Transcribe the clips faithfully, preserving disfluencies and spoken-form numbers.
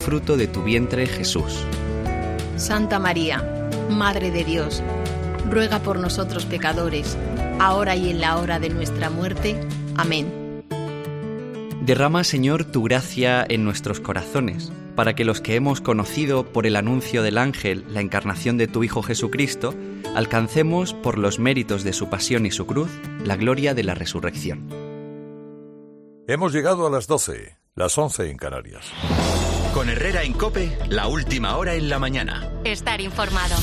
fruto de tu vientre, Jesús. Santa María, Madre de Dios, ruega por nosotros pecadores, ahora y en la hora de nuestra muerte. Amén. Derrama, Señor, tu gracia en nuestros corazones, para que los que hemos conocido por el anuncio del ángel la encarnación de tu Hijo Jesucristo, alcancemos, por los méritos de su pasión y su cruz, la gloria de la resurrección. Hemos llegado a las doce, las once en Canarias. Con Herrera en COPE, la última hora en la mañana. Estar informado.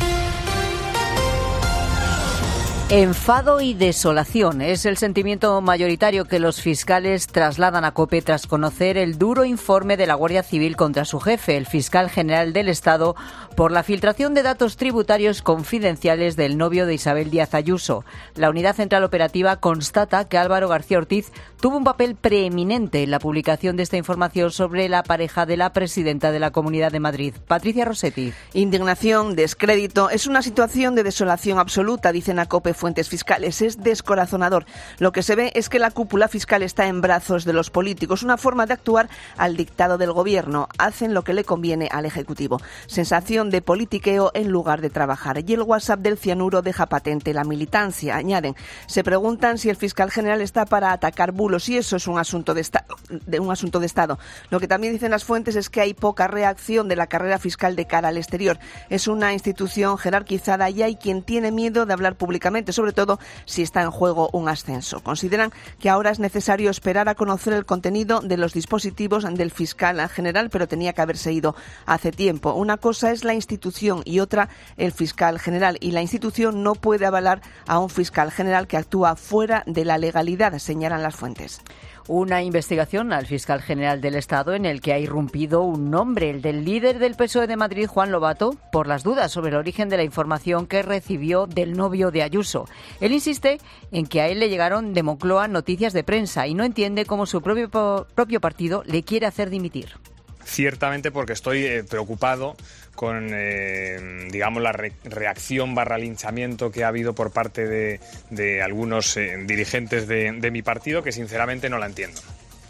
Enfado y desolación es el sentimiento mayoritario que los fiscales trasladan a COPE tras conocer el duro informe de la Guardia Civil contra su jefe, el fiscal general del Estado, por la filtración de datos tributarios confidenciales del novio de Isabel Díaz Ayuso. La Unidad Central Operativa constata que Álvaro García Ortiz tuvo un papel preeminente en la publicación de esta información sobre la pareja de la presidenta de la Comunidad de Madrid, Patricia Rossetti. Indignación, descrédito, es una situación de desolación absoluta, dicen a COPE fuentes fiscales. Es descorazonador. Lo que se ve es que la cúpula fiscal está en brazos de los políticos, una forma de actuar al dictado del gobierno. Hacen lo que le conviene al Ejecutivo. Sensación de politiqueo en lugar de trabajar. Y el WhatsApp del cianuro deja patente la militancia. Añaden, se preguntan si el fiscal general está para atacar bulos, y eso es un asunto de Estado, de un asunto de Estado. Lo que también dicen las fuentes es que hay poca reacción de la carrera fiscal de cara al exterior. Es una institución jerarquizada y hay quien tiene miedo de hablar públicamente, sobre todo si está en juego un ascenso. Consideran que ahora es necesario esperar a conocer el contenido de los dispositivos del fiscal general, pero tenía que haberse ido hace tiempo. Una cosa es la institución y otra el fiscal general, y la institución no puede avalar a un fiscal general que actúa fuera de la legalidad, señalan las fuentes. Una investigación al fiscal general del Estado en el que ha irrumpido un nombre, el del líder del P S O E de Madrid, Juan Lobato, por las dudas sobre el origen de la información que recibió del novio de Ayuso. Él insiste en que a él le llegaron de Moncloa noticias de prensa y no entiende cómo su propio, propio partido le quiere hacer dimitir. Ciertamente porque estoy eh, preocupado con, eh, digamos, la re- reacción barra linchamiento que ha habido por parte de, de algunos eh, dirigentes de, de mi partido, que sinceramente no la entiendo.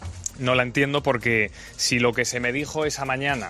No la entiendo porque si lo que se me dijo esa mañana,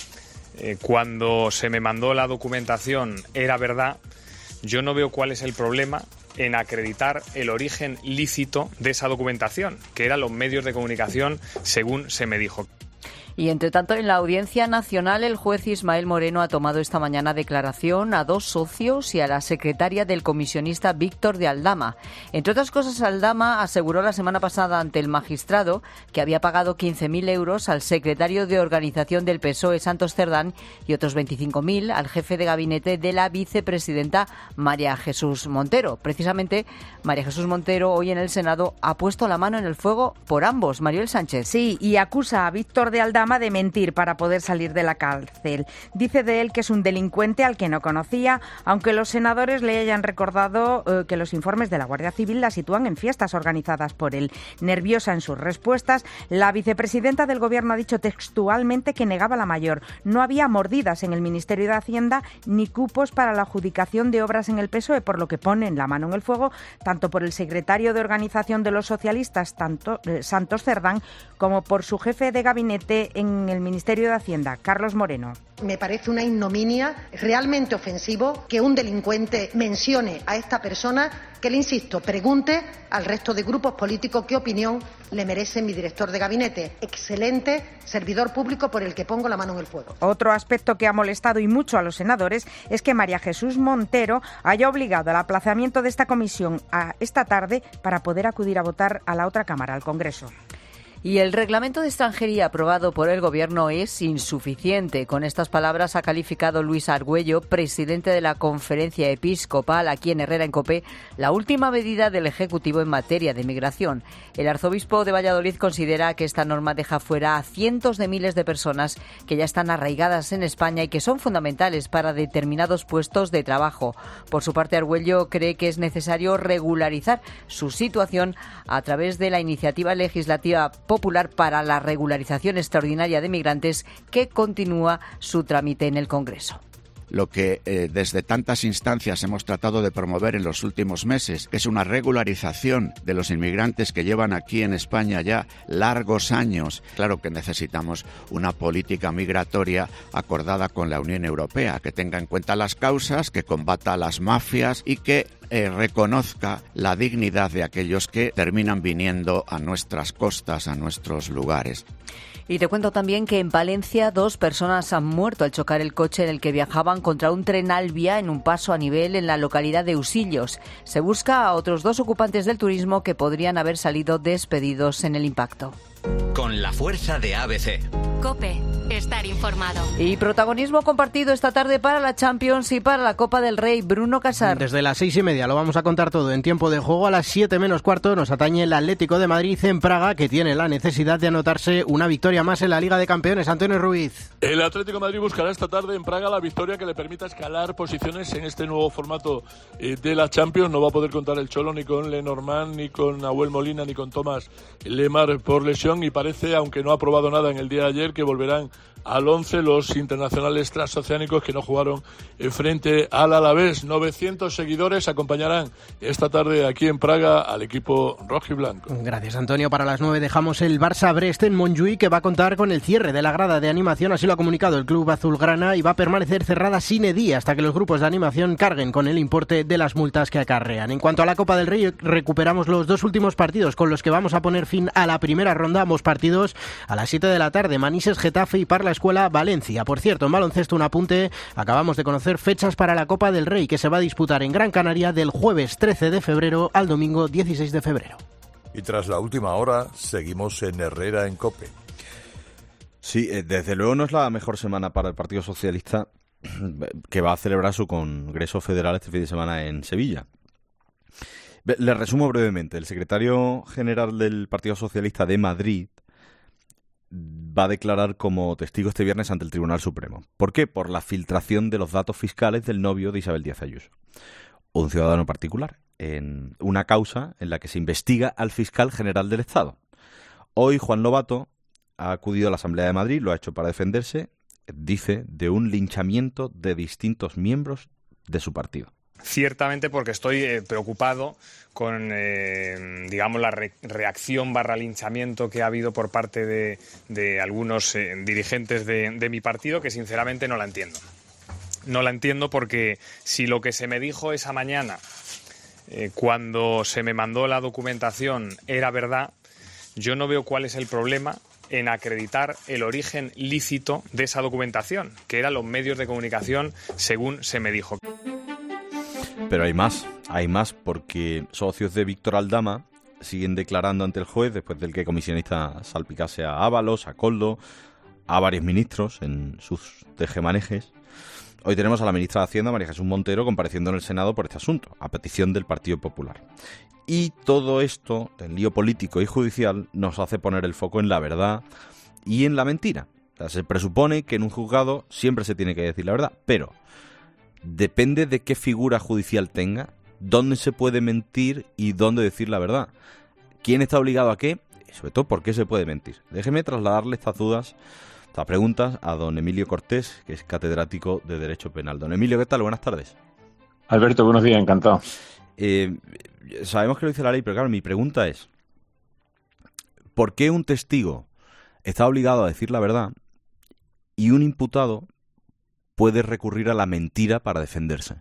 eh, cuando se me mandó la documentación, era verdad, yo no veo cuál es el problema en acreditar el origen lícito de esa documentación, que eran los medios de comunicación, según se me dijo. Y, entre tanto, en la Audiencia Nacional, el juez Ismael Moreno ha tomado esta mañana declaración a dos socios y a la secretaria del comisionista Víctor de Aldama. Entre otras cosas, Aldama aseguró la semana pasada ante el magistrado que había pagado quince mil euros al secretario de organización del P S O E, Santos Cerdán, y otros veinticinco mil al jefe de gabinete de la vicepresidenta María Jesús Montero. Precisamente, María Jesús Montero hoy en el Senado ha puesto la mano en el fuego por ambos. Mariel Sánchez. Sí, y acusa a Víctor de Aldama de mentir para poder salir de la cárcel. Dice de él que es un delincuente al que no conocía, aunque los senadores le hayan recordado eh, que los informes de la Guardia Civil la sitúan en fiestas organizadas por él. Nerviosa en sus respuestas, la vicepresidenta del Gobierno ha dicho textualmente que negaba la mayor. No había mordidas en el Ministerio de Hacienda ni cupos para la adjudicación de obras en el P S O E, por lo que ponen la mano en el fuego tanto por el secretario de Organización de los Socialistas, tanto, eh, Santos Cerdán, como por su jefe de gabinete en el Ministerio de Hacienda, Carlos Moreno. Me parece una ignominia, realmente ofensivo, que un delincuente mencione a esta persona, que le insisto, pregunte al resto de grupos políticos qué opinión le merece mi director de gabinete. Excelente servidor público por el que pongo la mano en el fuego. Otro aspecto que ha molestado y mucho a los senadores es que María Jesús Montero haya obligado al aplazamiento de esta comisión a esta tarde para poder acudir a votar a la otra Cámara, al Congreso. Y el reglamento de extranjería aprobado por el Gobierno es insuficiente. Con estas palabras ha calificado Luis Argüello, presidente de la Conferencia Episcopal aquí en Herrera en COPE, la última medida del Ejecutivo en materia de migración. El arzobispo de Valladolid considera que esta norma deja fuera a cientos de miles de personas que ya están arraigadas en España y que son fundamentales para determinados puestos de trabajo. Por su parte, Argüello cree que es necesario regularizar su situación a través de la iniciativa legislativa popular para la regularización extraordinaria de migrantes, que continúa su trámite en el Congreso. lo que eh, desde tantas instancias hemos tratado de promover en los últimos meses, que es una regularización de los inmigrantes que llevan aquí en España ya largos años. Claro que necesitamos una política migratoria acordada con la Unión Europea, que tenga en cuenta las causas, que combata a las mafias y que eh, reconozca la dignidad de aquellos que terminan viniendo a nuestras costas, a nuestros lugares. Y te cuento también que en Palencia dos personas han muerto al chocar el coche en el que viajaban contra un tren Alvia en un paso a nivel en la localidad de Usillos. Se busca a otros dos ocupantes del turismo que podrían haber salido despedidos en el impacto. Con la fuerza de A B C. COPE. Estar informado. Y protagonismo compartido esta tarde para la Champions y para la Copa del Rey. Bruno Casar. Desde las seis y media lo vamos a contar todo en tiempo de juego. A las siete menos cuarto nos atañe el Atlético de Madrid en Praga, que tiene la necesidad de anotarse una victoria más en la Liga de Campeones. Antonio Ruiz. El Atlético de Madrid buscará esta tarde en Praga la victoria que le permita escalar posiciones en este nuevo formato de la Champions. No va a poder contar el Cholo ni con Lenormand, ni con Nahuel Molina, ni con Tomás Lemar por lesión, y parece, aunque no ha probado nada en el día de ayer, que volverán al once los internacionales transoceánicos que no jugaron frente al Alavés. novecientos seguidores acompañarán esta tarde aquí en Praga al equipo rojiblanco. Gracias, Antonio. Para las nueve dejamos el Barça-Brest en Montjuïc, que va a contar con el cierre de la grada de animación. Así lo ha comunicado el club azulgrana, y va a permanecer cerrada sine die hasta que los grupos de animación carguen con el importe de las multas que acarrean. En cuanto a la Copa del Rey, recuperamos los dos últimos partidos con los que vamos a poner fin a la primera ronda. Ambos partidos a las siete de la tarde. Manises, Getafe y Parla Escuela, Valencia. Por cierto, en baloncesto un apunte. Acabamos de conocer fechas para la Copa del Rey, que se va a disputar en Gran Canaria del jueves trece de febrero al domingo dieciséis de febrero. Y tras la última hora, seguimos en Herrera en COPE. Sí, desde luego no es la mejor semana para el Partido Socialista, que va a celebrar su Congreso Federal este fin de semana en Sevilla. Le resumo brevemente. El secretario general del Partido Socialista de Madrid va a declarar como testigo este viernes ante el Tribunal Supremo. ¿Por qué? Por la filtración de los datos fiscales del novio de Isabel Díaz Ayuso, un ciudadano particular, en una causa en la que se investiga al fiscal general del Estado. Hoy Juan Lobato ha acudido a la Asamblea de Madrid, lo ha hecho para defenderse, dice, de un linchamiento de distintos miembros de su partido. Ciertamente porque estoy eh, preocupado con, eh, digamos, la re reacción barra linchamiento que ha habido por parte de, de algunos eh, dirigentes de, de mi partido, que sinceramente no la entiendo. No la entiendo porque si lo que se me dijo esa mañana, eh, cuando se me mandó la documentación, era verdad, yo no veo cuál es el problema en acreditar el origen lícito de esa documentación, que eran los medios de comunicación, según se me dijo. Pero hay más, hay más porque socios de Víctor Aldama siguen declarando ante el juez después del que comisionista salpicase a Ábalos, a Coldo, a varios ministros en sus tejemanejes. Hoy tenemos a la ministra de Hacienda, María Jesús Montero, compareciendo en el Senado por este asunto, a petición del Partido Popular. Y todo esto, el lío político y judicial, nos hace poner el foco en la verdad y en la mentira. O sea, se presupone que en un juzgado siempre se tiene que decir la verdad, pero depende de qué figura judicial tenga, dónde se puede mentir y dónde decir la verdad. ¿Quién está obligado a qué? Y sobre todo, ¿por qué se puede mentir? Déjeme trasladarle estas dudas, estas preguntas a don Emilio Cortés, que es catedrático de Derecho Penal. Don Emilio, ¿qué tal? Buenas tardes. Alberto, buenos días, encantado. Eh, sabemos que lo dice la ley, pero claro, mi pregunta es, ¿por qué un testigo está obligado a decir la verdad y un imputado puede recurrir a la mentira para defenderse?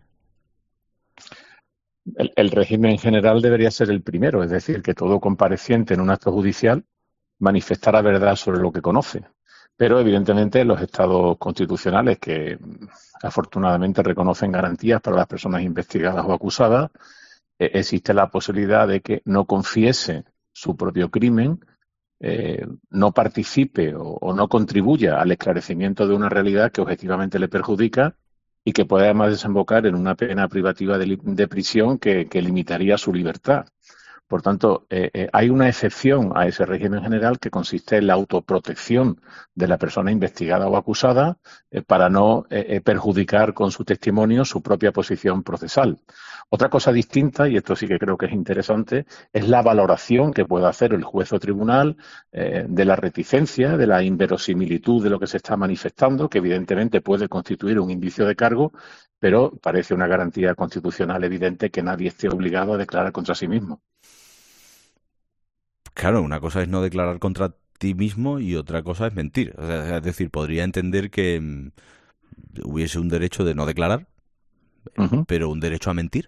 El, el régimen general debería ser el primero, es decir, que todo compareciente en un acto judicial manifestara verdad sobre lo que conoce. Pero, evidentemente, los estados constitucionales, que afortunadamente reconocen garantías para las personas investigadas o acusadas, eh, existe la posibilidad de que no confiese su propio crimen, Eh, no participe o, o no contribuya al esclarecimiento de una realidad que objetivamente le perjudica y que puede además desembocar en una pena privativa de, de prisión que, que limitaría su libertad. Por tanto, eh, eh, hay una excepción a ese régimen general que consiste en la autoprotección de la persona investigada o acusada eh, para no eh, perjudicar con su testimonio su propia posición procesal. Otra cosa distinta, y esto sí que creo que es interesante, es la valoración que pueda hacer el juez o tribunal eh, de la reticencia, de la inverosimilitud de lo que se está manifestando, que evidentemente puede constituir un indicio de cargo, pero parece una garantía constitucional evidente que nadie esté obligado a declarar contra sí mismo. Claro, una cosa es no declarar contra ti mismo y otra cosa es mentir. O sea, es decir, podría entender que mm, hubiese un derecho de no declarar, uh-huh. pero un derecho a mentir.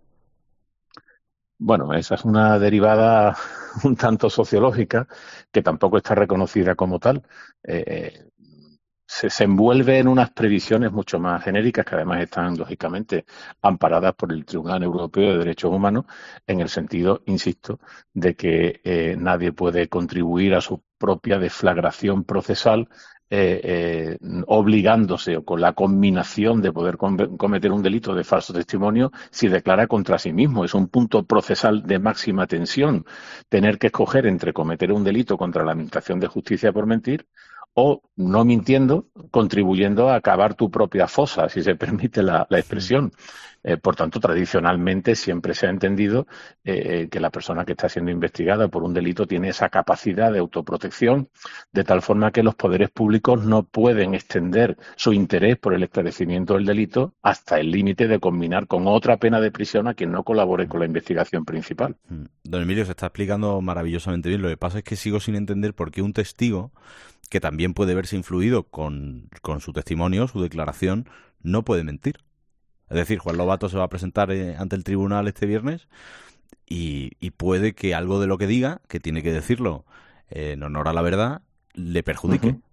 Bueno, esa es una derivada un tanto sociológica que tampoco está reconocida como tal. Eh, se, se envuelve en unas previsiones mucho más genéricas que además están, lógicamente, amparadas por el Tribunal Europeo de Derechos Humanos en el sentido, insisto, de que eh, nadie puede contribuir a su propia deflagración procesal Eh, eh, obligándose o con la combinación de poder com- cometer un delito de falso testimonio si declara contra sí mismo. Es un punto procesal de máxima tensión tener que escoger entre cometer un delito contra la Administración de Justicia por mentir o, no mintiendo, contribuyendo a acabar tu propia fosa, si se permite la, la expresión. Eh, por tanto, tradicionalmente siempre se ha entendido eh, que la persona que está siendo investigada por un delito tiene esa capacidad de autoprotección, de tal forma que los poderes públicos no pueden extender su interés por el esclarecimiento del delito hasta el límite de combinar con otra pena de prisión a quien no colabore con la investigación principal. Don Emilio, se está explicando maravillosamente bien. Lo que pasa es que sigo sin entender por qué un testigo, que también puede verse influido con, con su testimonio, su declaración, no puede mentir. Es decir, Juan Lobato se va a presentar eh, ante el tribunal este viernes y, y puede que algo de lo que diga, que tiene que decirlo eh, en honor a la verdad, le perjudique. Uh-huh.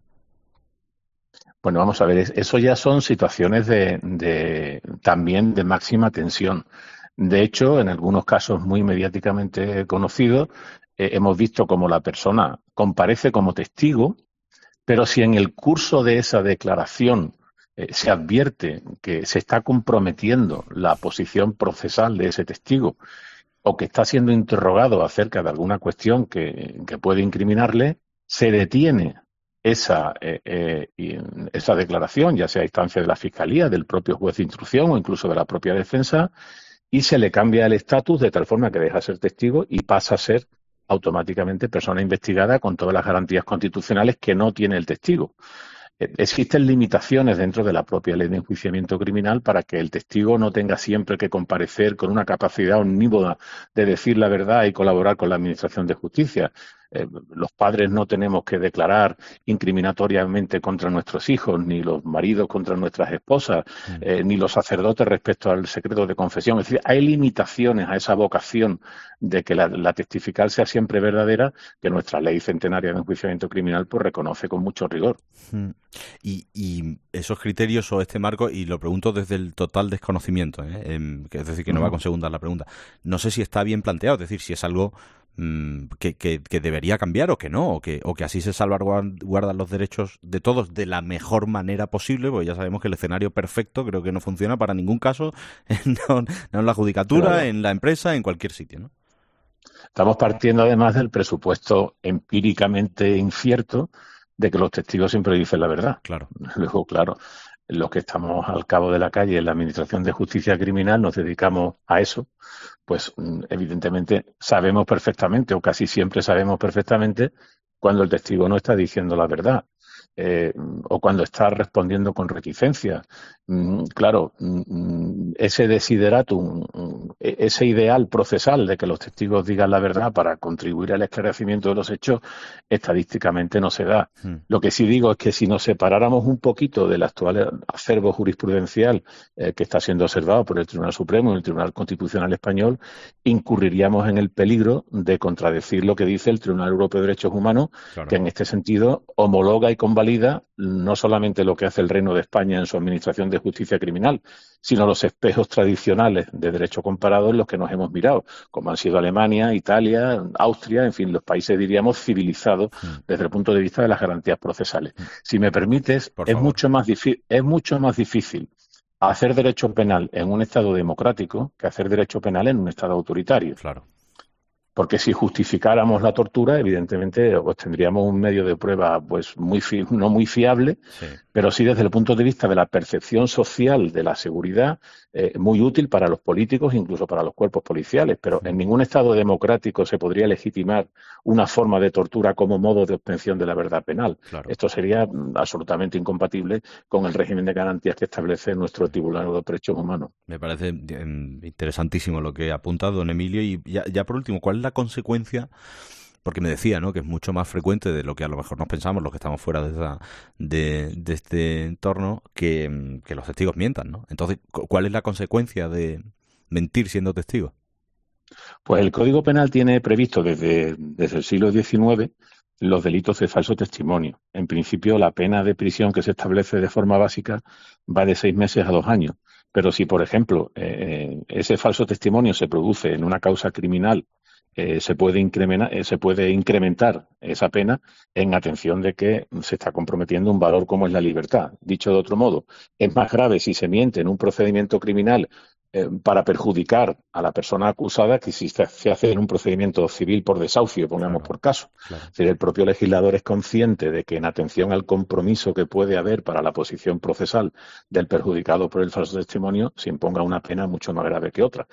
Bueno, vamos a ver, eso ya son situaciones de, de también de máxima tensión. De hecho, en algunos casos muy mediáticamente conocidos, eh, hemos visto como la persona comparece como testigo, pero si en el curso de esa declaración eh, se advierte que se está comprometiendo la posición procesal de ese testigo o que está siendo interrogado acerca de alguna cuestión que, que puede incriminarle, se detiene esa, eh, eh, esa declaración, ya sea a instancia de la Fiscalía, del propio juez de instrucción o incluso de la propia defensa, y se le cambia el estatus de tal forma que deja de ser testigo y pasa a ser automáticamente persona investigada con todas las garantías constitucionales que no tiene el testigo. Existen limitaciones dentro de la propia ley de enjuiciamiento criminal para que el testigo no tenga siempre que comparecer con una capacidad omnímoda de decir la verdad y colaborar con la Administración de Justicia. Eh, los padres no tenemos que declarar incriminatoriamente contra nuestros hijos, ni los maridos contra nuestras esposas, eh, ni los sacerdotes respecto al secreto de confesión. Es decir, hay limitaciones a esa vocación de que la, la testifical sea siempre verdadera, que nuestra ley centenaria de enjuiciamiento criminal pues reconoce con mucho rigor. Y, y esos criterios o este marco, y lo pregunto desde el total desconocimiento, ¿eh? Eh, es decir, que no va con segunda la pregunta. No sé si está bien planteado, es decir, si es algo Que, que, que debería cambiar o que no, o que, o que así se salvaguardan los derechos de todos de la mejor manera posible, porque ya sabemos que el escenario perfecto creo que no funciona para ningún caso, no, no en la judicatura, claro, en la empresa, en cualquier sitio, ¿no? Estamos partiendo además del presupuesto empíricamente incierto de que los testigos siempre dicen la verdad. Claro. Luego, claro, los que estamos al cabo de la calle en la Administración de Justicia Criminal nos dedicamos a eso, pues evidentemente sabemos perfectamente, o casi siempre sabemos perfectamente, cuando el testigo no está diciendo la verdad. Eh, o cuando está respondiendo con reticencia. Mm, claro, mm, ese desideratum, mm, ese ideal procesal de que los testigos digan la verdad para contribuir al esclarecimiento de los hechos, estadísticamente no se da. Mm. Lo que sí digo es que si nos separáramos un poquito del actual acervo jurisprudencial eh, que está siendo observado por el Tribunal Supremo y el Tribunal Constitucional Español, incurriríamos en el peligro de contradecir lo que dice el Tribunal Europeo de Derechos Humanos, claro, que en este sentido homologa y convalida no solamente lo que hace el Reino de España en su Administración de Justicia Criminal, sino los espejos tradicionales de derecho comparado en los que nos hemos mirado, como han sido Alemania, Italia, Austria, en fin, los países, diríamos, civilizados desde el punto de vista de las garantías procesales. Si me permites, es mucho más difícil, es mucho más difícil hacer derecho penal en un Estado democrático que hacer derecho penal en un Estado autoritario. Claro. Porque si justificáramos la tortura, evidentemente, pues tendríamos un medio de prueba pues muy fi- no muy fiable, sí. pero sí desde el punto de vista de la percepción social de la seguridad, eh, muy útil para los políticos, incluso para los cuerpos policiales. Pero en ningún Estado democrático se podría legitimar una forma de tortura como modo de obtención de la verdad penal. Claro. Esto sería absolutamente incompatible con el régimen de garantías que establece nuestro Tribunal de Derechos Humanos. Me parece interesantísimo lo que ha apuntado don Emilio. Y ya, ya por último, ¿cuál es la consecuencia? Porque me decía, ¿no?, que es mucho más frecuente de lo que a lo mejor nos pensamos los que estamos fuera de, esa, de, de este entorno que, que los testigos mientan, ¿no? Entonces, ¿cuál es la consecuencia de mentir siendo testigo? Pues el Código Penal tiene previsto desde, desde el siglo diecinueve los delitos de falso testimonio. En principio, la pena de prisión que se establece de forma básica va de seis meses a dos años. Pero si, por ejemplo, eh, ese falso testimonio se produce en una causa criminal, eh, se puede incrementar, eh, se puede incrementar esa pena en atención de que se está comprometiendo un valor como es la libertad. Dicho de otro modo, es más grave si se miente en un procedimiento criminal eh, para perjudicar a la persona acusada que si se hace en un procedimiento civil por desahucio, pongamos claro, por caso. Claro. Es decir, el propio legislador es consciente de que en atención al compromiso que puede haber para la posición procesal del perjudicado por el falso testimonio, se imponga una pena mucho más grave que otra.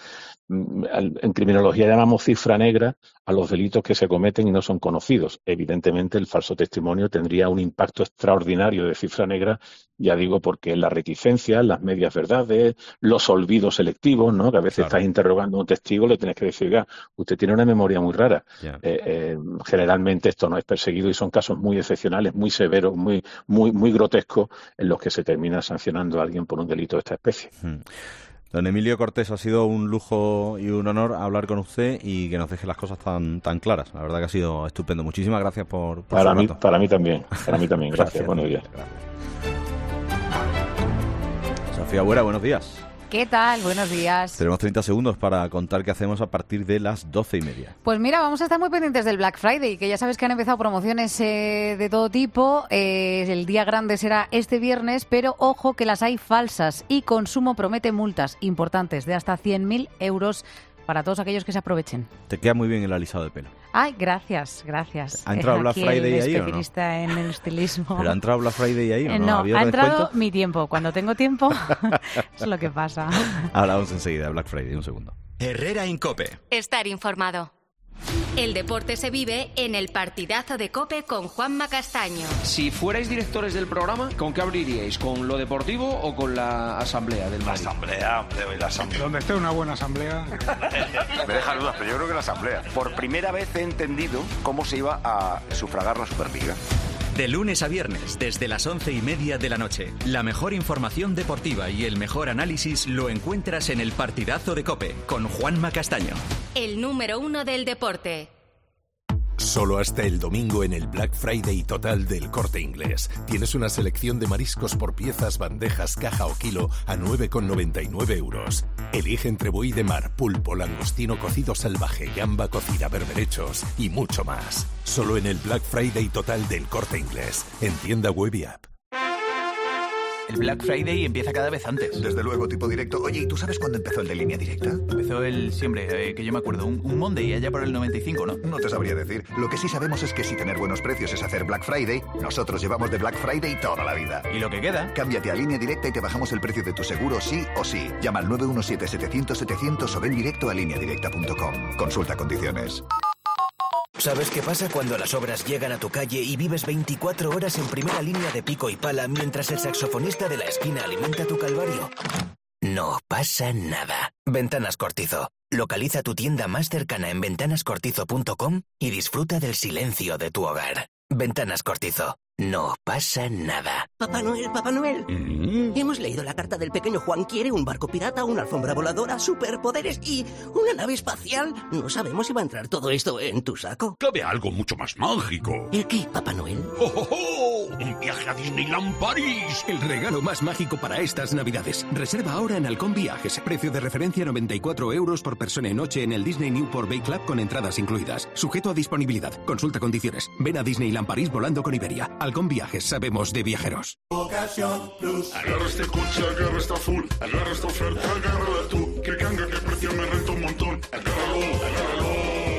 En criminología llamamos cifra negra a los delitos que se cometen y no son conocidos. Evidentemente, el falso testimonio tendría un impacto extraordinario de cifra negra, ya digo, porque las reticencias, las medias verdades, los olvidos selectivos, ¿no?, que a veces claro. estás interrogando a un testigo, le tienes que decir, ya, usted tiene una memoria muy rara. Yeah. Eh, eh, generalmente esto no es perseguido y son casos muy excepcionales, muy severos, muy, muy, muy grotescos, en los que se termina sancionando a alguien por un delito de esta especie. Hmm. Don Emilio Cortés, ha sido un lujo y un honor hablar con usted y que nos deje las cosas tan tan claras. La verdad que ha sido estupendo. Muchísimas gracias por, por para mí, para mí también. Para mí también. Gracias. gracias. Buenos días. Gracias. Sofía Buera, buenos días. ¿Qué tal? Buenos días. Tenemos treinta segundos para contar qué hacemos a partir de las doce y media. Pues mira, vamos a estar muy pendientes del Black Friday, que ya sabes que han empezado promociones eh, de todo tipo. Eh, el día grande será este viernes, pero ojo que las hay falsas y Consumo promete multas importantes de hasta cien mil euros para todos aquellos que se aprovechen. Te queda muy bien el alisado de pelo. Ay, gracias, gracias. ¿Ha entrado Black Friday ahí o no? Especialista en el estilismo. ¿Pero ha entrado Black Friday ahí o no? No, ¿Ha, ha entrado descuento? Mi tiempo. Cuando tengo tiempo es lo que pasa. Ahora vamos enseguida, Black Friday, un segundo. Herrera en COPE. Estar informado. El deporte se vive en el partidazo de COPE con Juanma Castaño. Si fuerais directores del programa, ¿con qué abriríais? ¿Con lo deportivo o con la asamblea del Madrid? La asamblea, hombre, la asamblea. Donde esté una buena asamblea. Me deja dudas, pero yo creo que la asamblea. Por primera vez he entendido cómo se iba a sufragar la Superliga. De lunes a viernes, desde las once y media de la noche, la mejor información deportiva y el mejor análisis lo encuentras en el partidazo de COPE con Juanma Castaño. El número uno del deporte. Solo hasta el domingo en el Black Friday total del Corte Inglés. Tienes una selección de mariscos por piezas, bandejas, caja o kilo a nueve con noventa y nueve euros. Elige entre buey de mar, pulpo, langostino cocido salvaje, gamba cocida, berberechos y mucho más. Solo en el Black Friday total del Corte Inglés. En tienda web y app. El Black Friday empieza cada vez antes. Desde luego, tipo directo. Oye, ¿y tú sabes cuándo empezó el de Línea Directa? Empezó el, siempre, eh, que yo me acuerdo, un, un Monday allá por el noventa y cinco, ¿no? No te sabría decir. Lo que sí sabemos es que si tener buenos precios es hacer Black Friday, nosotros llevamos de Black Friday toda la vida. ¿Y lo que queda? Cámbiate a Línea Directa y te bajamos el precio de tu seguro sí o sí. Llama al nueve uno siete, setecientos, setecientos o ven directo a línea directa punto com. Consulta condiciones. ¿Sabes qué pasa cuando las obras llegan a tu calle y vives veinticuatro horas en primera línea de pico y pala mientras el saxofonista de la esquina alimenta tu calvario? No pasa nada. Ventanas Cortizo. Localiza tu tienda más cercana en ventanas cortizo punto com y disfruta del silencio de tu hogar. Ventanas Cortizo. No pasa nada. Papá Noel, Papá Noel. ¿Mm? Hemos leído la carta del pequeño Juan. Quiere un barco pirata, una alfombra voladora, superpoderes y una nave espacial. No sabemos si va a entrar todo esto en tu saco. Cabe algo mucho más mágico. ¿El qué, Papá Noel? ¡Oh, oh, oh! ¡Un viaje a Disneyland París! El regalo más mágico para estas Navidades. Reserva ahora en Halcón Viajes. Precio de referencia noventa y cuatro euros por persona y noche en el Disney Newport Bay Club con entradas incluidas. Sujeto a disponibilidad. Consulta condiciones. Ven a Disneyland París volando con Iberia. Halcón Viajes, sabemos de viajeros. Ocasión Plus. Agarra este coche, agarra esta full. Agarra esta oferta, agárrala tú. Que canga, que precio me renta un montón. Agárralo, agárralo.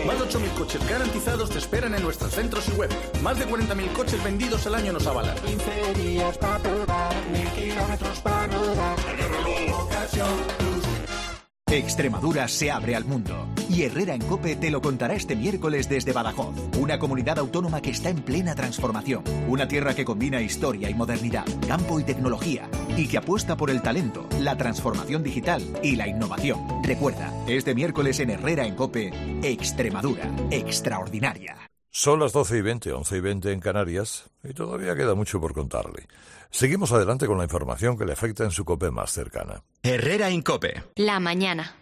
Más de ocho mil coches garantizados te esperan en nuestros centros y web. Más de cuarenta mil coches vendidos al año nos avalan. quince días para probar, mil kilómetros para rodar. Ocasión Plus. Extremadura se abre al mundo y Herrera en COPE te lo contará este miércoles desde Badajoz, una comunidad autónoma que está en plena transformación, una tierra que combina historia y modernidad, campo y tecnología y que apuesta por el talento, la transformación digital y la innovación. Recuerda, este miércoles en Herrera en COPE, Extremadura, extraordinaria. Son las doce y veinte, once y veinte en Canarias y todavía queda mucho por contarle. Seguimos adelante con la información que le afecta en su COPE más cercana. Herrera en COPE. La mañana.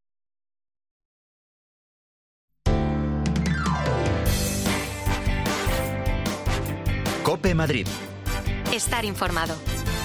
COPE Madrid. Estar informado.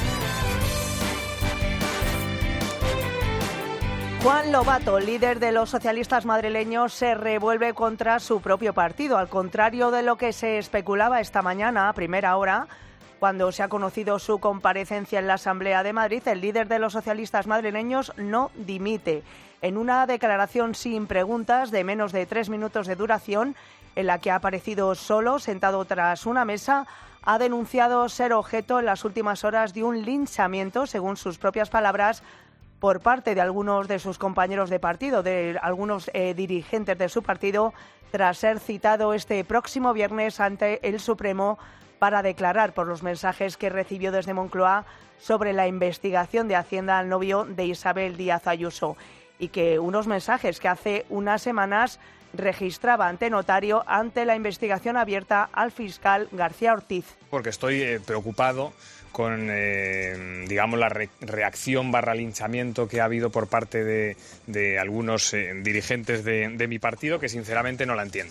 Juan Lobato, líder de los socialistas madrileños, se revuelve contra su propio partido. Al contrario de lo que se especulaba esta mañana a primera hora, cuando se ha conocido su comparecencia en la Asamblea de Madrid, el líder de los socialistas madrileños no dimite. En una declaración sin preguntas de menos de tres minutos de duración, en la que ha aparecido solo, sentado tras una mesa, ha denunciado ser objeto en las últimas horas de un linchamiento, según sus propias palabras, por parte de algunos de sus compañeros de partido, de algunos eh, dirigentes de su partido, tras ser citado este próximo viernes ante el Supremo para declarar por los mensajes que recibió desde Moncloa sobre la investigación de Hacienda al novio de Isabel Díaz Ayuso, y que unos mensajes que hace unas semanas registraba ante notario ante la investigación abierta al fiscal García Ortiz. Porque estoy eh, preocupado con, eh, digamos, la re reacción barra linchamiento que ha habido por parte de, de algunos eh, dirigentes de, de mi partido, que sinceramente no la entiendo.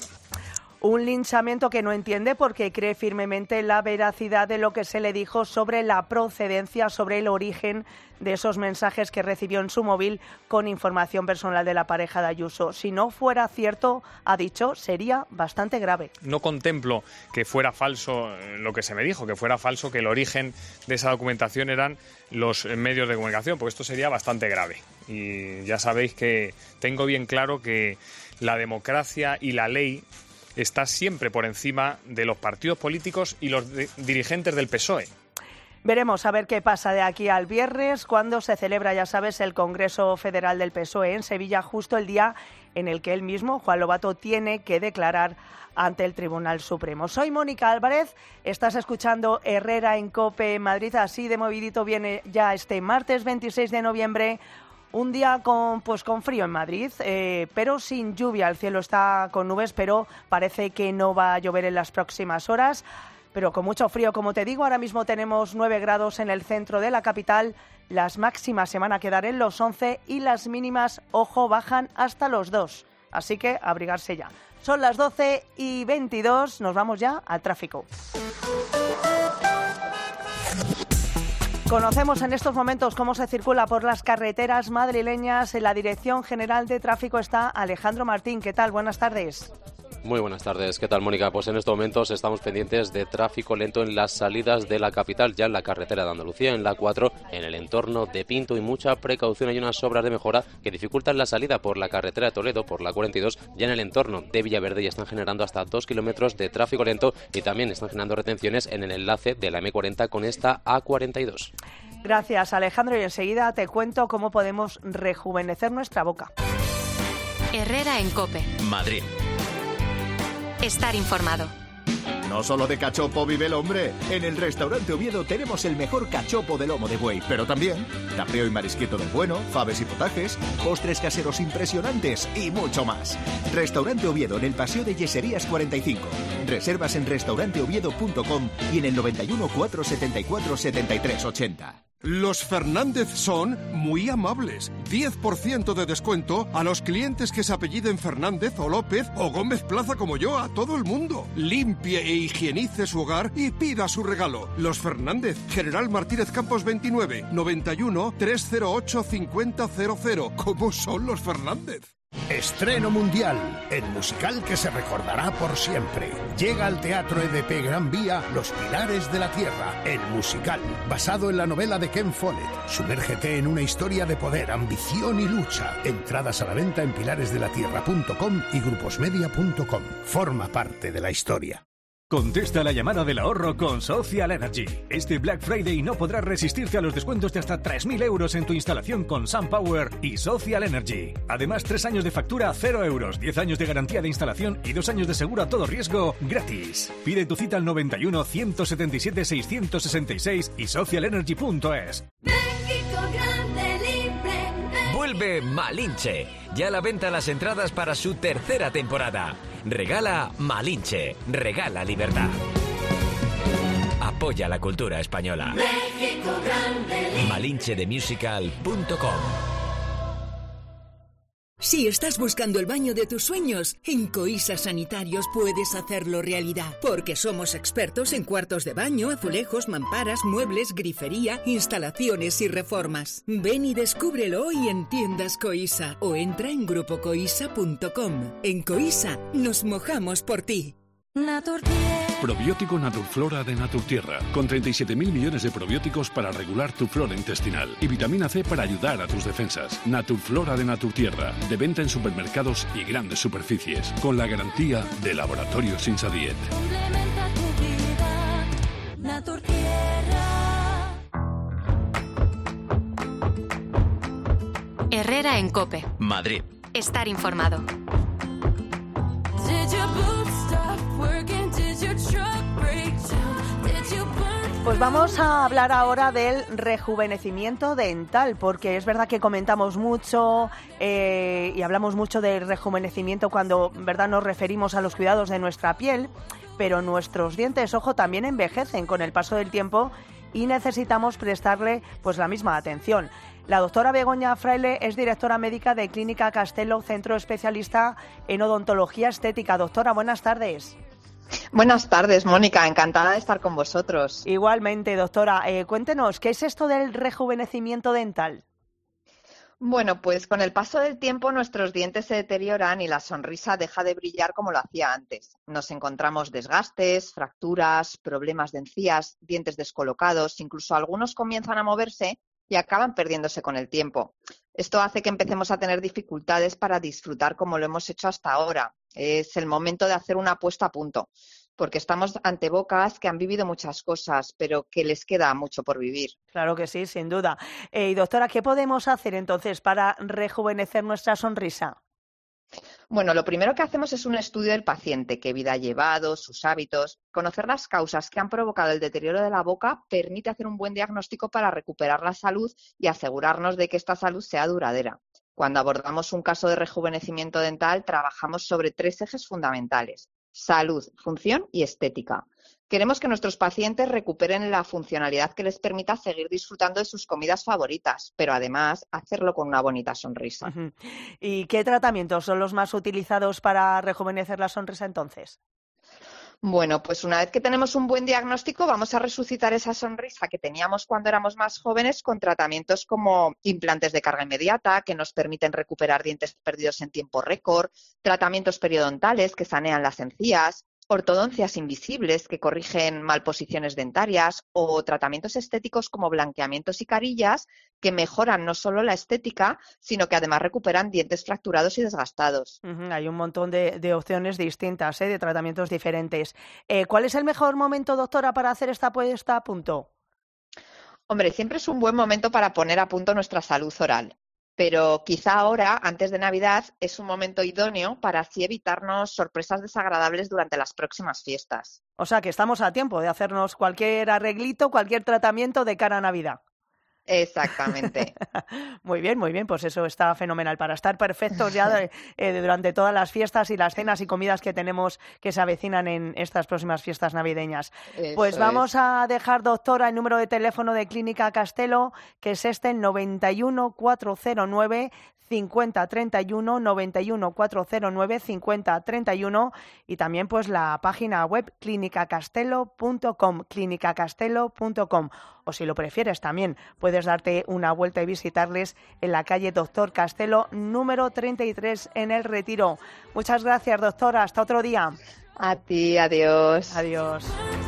Un linchamiento que no entiende porque cree firmemente en la veracidad de lo que se le dijo sobre la procedencia, sobre el origen de esos mensajes que recibió en su móvil con información personal de la pareja de Ayuso. Si no fuera cierto, ha dicho, sería bastante grave. No contemplo que fuera falso lo que se me dijo, que fuera falso que el origen de esa documentación eran los medios de comunicación, porque esto sería bastante grave. Y ya sabéis que tengo bien claro que la democracia y la ley está siempre por encima de los partidos políticos y los dirigentes del P S O E. Veremos a ver qué pasa de aquí al viernes, cuando se celebra, ya sabes, el Congreso Federal del P S O E en Sevilla, justo el día en el que él mismo, Juan Lobato, tiene que declarar ante el Tribunal Supremo. Soy Mónica Álvarez, estás escuchando Herrera en COPE Madrid. Así de movidito viene ya este martes veintiséis de noviembre. Un día con, pues, con frío en Madrid, eh, pero sin lluvia. El cielo está con nubes, pero parece que no va a llover en las próximas horas. Pero con mucho frío, como te digo, ahora mismo tenemos nueve grados en el centro de la capital. Las máximas se van a quedar en los once y las mínimas, ojo, bajan hasta los dos. Así que abrigarse ya. Son las doce y veintidós, nos vamos ya al tráfico. Conocemos en estos momentos cómo se circula por las carreteras madrileñas. En la Dirección General de Tráfico está Alejandro Martín. ¿Qué tal? Buenas tardes. Muy buenas tardes. ¿Qué tal, Mónica? Pues en estos momentos estamos pendientes de tráfico lento en las salidas de la capital, ya en la carretera de Andalucía, en la cuatro, en el entorno de Pinto, y mucha precaución. Hay unas obras de mejora que dificultan la salida por la carretera de Toledo, por la cuarenta y dos, ya en el entorno de Villaverde, y están generando hasta dos kilómetros de tráfico lento, y también están generando retenciones en el enlace de la eme cuarenta con esta a cuarenta y dos. Gracias, Alejandro, y enseguida te cuento cómo podemos rejuvenecer nuestra boca. Herrera en COPE. Madrid. Estar informado. No solo de cachopo vive el hombre. En el restaurante Oviedo tenemos el mejor cachopo de lomo de buey, pero también tapeo y marisquito del bueno, faves y potajes, postres caseros impresionantes y mucho más. Restaurante Oviedo en el Paseo de Yeserías cuarenta y cinco. Reservas en restaurante oviedo punto com y en el noventa y uno, cuatrocientos setenta y cuatro, setenta y tres ochenta. Los Fernández son muy amables. diez por ciento de descuento a los clientes que se apelliden Fernández o López o Gómez Plaza como yo, a todo el mundo. Limpie e higienice su hogar y pida su regalo. Los Fernández, General Martínez Campos veintinueve, noventa y uno, trescientos ocho, cincuenta cero cero. ¿Cómo son los Fernández? Estreno mundial, el musical que se recordará por siempre. Llega al Teatro E D P Gran Vía Los Pilares de la Tierra, el musical, basado en la novela de Ken Follett. Sumérgete en una historia de poder, ambición y lucha. Entradas a la venta en pilares de la tierra punto com y gruposmedia punto com. Forma parte de la historia. Contesta la llamada del ahorro con Social Energy. Este Black Friday no podrás resistirte a los descuentos de hasta tres mil euros en tu instalación con SunPower y Social Energy. Además, tres años de factura a cero euros, diez años de garantía de instalación y dos años de seguro a todo riesgo gratis. Pide tu cita al noventa y uno, ciento setenta y siete, seiscientos sesenta y seis y social energy punto es. Vuelve Malinche. Ya a la venta las entradas para su tercera temporada. Regala Malinche. Regala libertad. Apoya la cultura española. México grande. malinche de musical punto com. Si estás buscando el baño de tus sueños, en Coisa Sanitarios puedes hacerlo realidad, porque somos expertos en cuartos de baño, azulejos, mamparas, muebles, grifería, instalaciones y reformas. Ven y descúbrelo hoy en tiendas Coisa o entra en grupo coisa punto com. En Coisa nos mojamos por ti. Probiótico Naturflora de Naturtierra, con treinta y siete mil millones de probióticos para regular tu flora intestinal y vitamina C para ayudar a tus defensas. Naturflora de Naturtierra, de venta en supermercados y grandes superficies, con la garantía de Laboratorios Insadiet. Complementa tu vida, Naturtierra. Herrera en COPE. Madrid. Estar informado. Pues vamos a hablar ahora del rejuvenecimiento dental, porque es verdad que comentamos mucho eh, y hablamos mucho del rejuvenecimiento cuando, verdad, nos referimos a los cuidados de nuestra piel, pero nuestros dientes, ojo, también envejecen con el paso del tiempo y necesitamos prestarle pues la misma atención. La doctora Begoña Fraile es directora médica de Clínica Castelo, centro especialista en odontología estética. Doctora, buenas tardes. Buenas tardes, Mónica. Encantada de estar con vosotros. Igualmente, doctora. Eh, cuéntenos, ¿qué es esto del rejuvenecimiento dental? Bueno, pues con el paso del tiempo nuestros dientes se deterioran y la sonrisa deja de brillar como lo hacía antes. Nos encontramos desgastes, fracturas, problemas de encías, dientes descolocados, incluso algunos comienzan a moverse y acaban perdiéndose con el tiempo. Esto hace que empecemos a tener dificultades para disfrutar como lo hemos hecho hasta ahora. Es el momento de hacer una puesta a punto, porque estamos ante bocas que han vivido muchas cosas, pero que les queda mucho por vivir. Claro que sí, sin duda. Eh, y doctora, ¿qué podemos hacer entonces para rejuvenecer nuestra sonrisa? Bueno, lo primero que hacemos es un estudio del paciente, qué vida ha llevado, sus hábitos. Conocer las causas que han provocado el deterioro de la boca permite hacer un buen diagnóstico para recuperar la salud y asegurarnos de que esta salud sea duradera. Cuando abordamos un caso de rejuvenecimiento dental, trabajamos sobre tres ejes fundamentales: salud, función y estética. Queremos que nuestros pacientes recuperen la funcionalidad que les permita seguir disfrutando de sus comidas favoritas, pero además hacerlo con una bonita sonrisa. Uh-huh. ¿Y qué tratamientos son los más utilizados para rejuvenecer la sonrisa entonces? Bueno, pues una vez que tenemos un buen diagnóstico, vamos a resucitar esa sonrisa que teníamos cuando éramos más jóvenes con tratamientos como implantes de carga inmediata, que nos permiten recuperar dientes perdidos en tiempo récord, tratamientos periodontales que sanean las encías, ortodoncias invisibles que corrigen malposiciones dentarias o tratamientos estéticos como blanqueamientos y carillas que mejoran no solo la estética, sino que además recuperan dientes fracturados y desgastados. Uh-huh. Hay un montón de, de opciones distintas, ¿eh? De tratamientos diferentes. Eh, ¿Cuál es el mejor momento, doctora, para hacer esta puesta a punto? Hombre, siempre es un buen momento para poner a punto nuestra salud oral. Pero quizá ahora, antes de Navidad, es un momento idóneo para así evitarnos sorpresas desagradables durante las próximas fiestas. O sea que estamos a tiempo de hacernos cualquier arreglito, cualquier tratamiento de cara a Navidad. Exactamente. Muy bien, muy bien, pues eso está fenomenal para estar perfectos ya de, eh, durante todas las fiestas y las cenas y comidas que tenemos que se avecinan en estas próximas fiestas navideñas. Eso pues vamos es. a dejar, doctora, el número de teléfono de Clínica Castelo, que es este, el noventa y uno, cuatrocientos nueve, cincuenta treinta y uno, noventa y uno, cuatrocientos nueve, cincuenta treinta y uno, y también pues la página web clínica castelo punto com, clínica castelo punto com. o si lo prefieres también puedes darte una vuelta y visitarles en la calle Doctor Castelo, número treinta y tres, en El Retiro. Muchas gracias, doctora. Hasta otro día. A ti, adiós. Adiós.